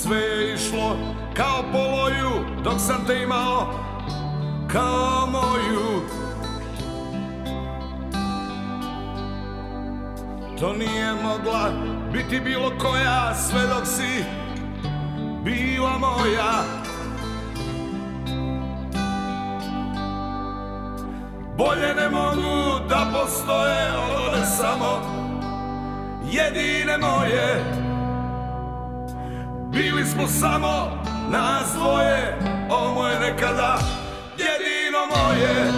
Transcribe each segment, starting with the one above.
sve je išlo kao po loju, dok sam te imao kao moju. To nije mogla biti bilo koja, sve dok si bila moja. Bolje ne mogu da postoje one samo jedine moje. Bili smo samo nas dvoje, ovo je nekada jedino moje.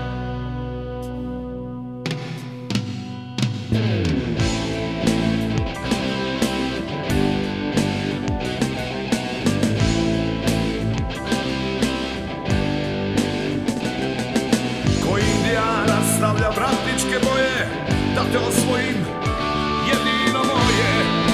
Stavlja vratničke boje, da te osvojim, jedino moje.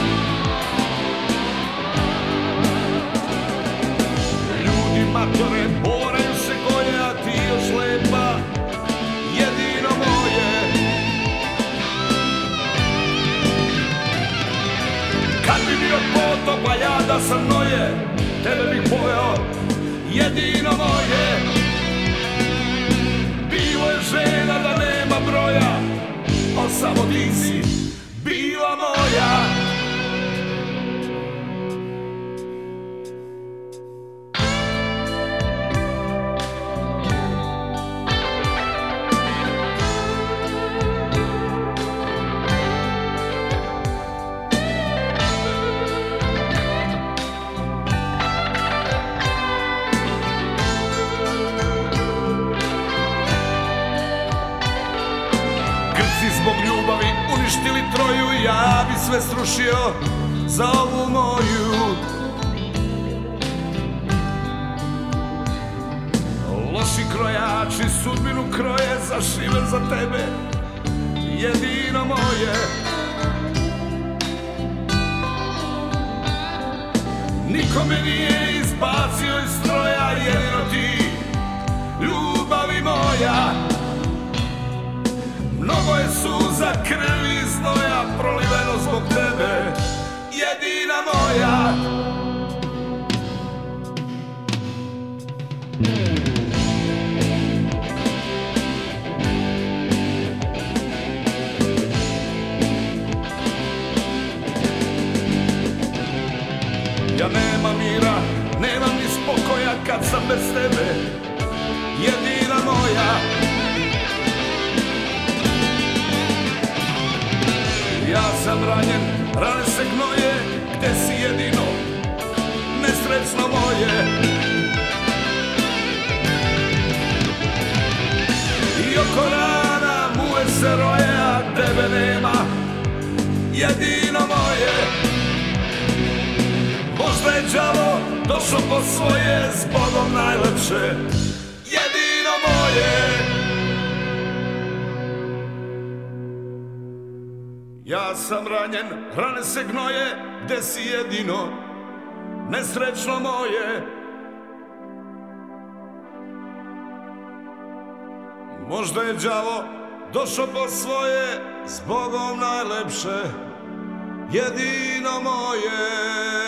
Ljudi matore moraju se goje, a ti još lepa, jedino moje. Kad bi bio potop, a ja da sam noje, tebe bih poveo, jedino moje. Bilo je žena da nema broja, al samo ti si bila moja. Zbog ljubavi uništili Troju, ja bi sve srušio za ovu moju. Loši krojači sudbinu kroje, zašive za tebe, jedino moje. Niko me nije izbacio iz stroja, jedino ti, ljubavi moja. Mnogo je suza, krvi i znoja proliveno zbog tebe, jedina moja. Ja nemam mira, nemam ni spokoja kad sam bez tebe, jedina moja. Ja sam ranjen, rane se gnoje, gde si jedino, nesrećno moje. I oko rana muve se roje, a tebe nema, jedino moje. Možda je đavo došao po svoje, s Bogom najlepše, jedino moje. Ja sam ranjen, rane se gnoje, gde si jedino, nesrećno moje. Možda je đavo došao po svoje, s Bogom najlepše, jedino moje.